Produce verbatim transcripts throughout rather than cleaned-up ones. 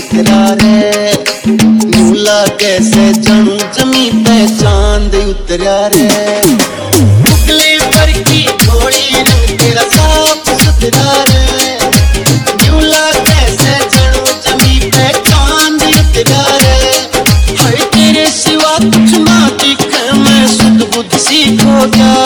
उतरा रे, न्यूला कैसे जानू जमी पे चांद उतरा रे। उगले पर की थोड़ी रंग तेरा साफ सुथरा रे, न्यूला कैसे जानू जमी पे चांद उतरा रे। हाय तेरे सिवा कुछ ना दिखे, मैं सुध बुद्ध सीखो क्या।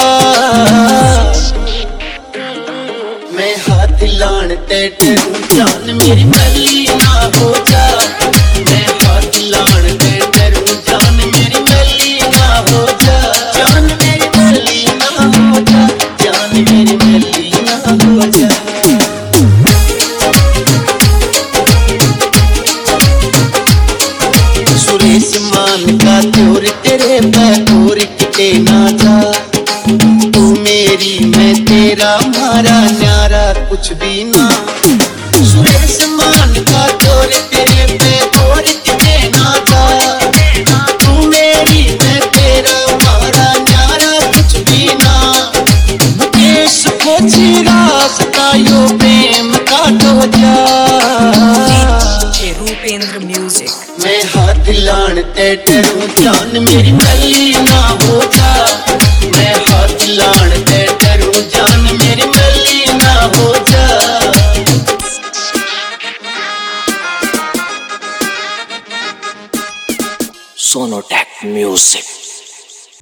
मैं हाथ लान ते डरूं जान मेरी मैली ना हो जा, मैं हाथ लान ते डरूं जान मेरी मैली ना हो जा, जान मेरी मैली ना हो जा, जान मेरी मैली ना हो जा। सुरेश मान का त्योर तेरे पैर टिके ना जा, तू मेरी मैं तेरा मारा न्यारा कुछ भी ना। सुरेश मान का त्योर तेरे पैर टिके ना जा, तू मेरी मैं तेरा मारा न्यारा कुछ भी ना। मुकेश को रास्ता यो प्रेम का टोजा, रूपेंद्र म्यूजिक। मैं हाथ लान ते डरूं जान मेरी मैली ना हो जा, मैं हाथ लान ते डरूं जान मेरी मैली ना हो जा। Sonotek music.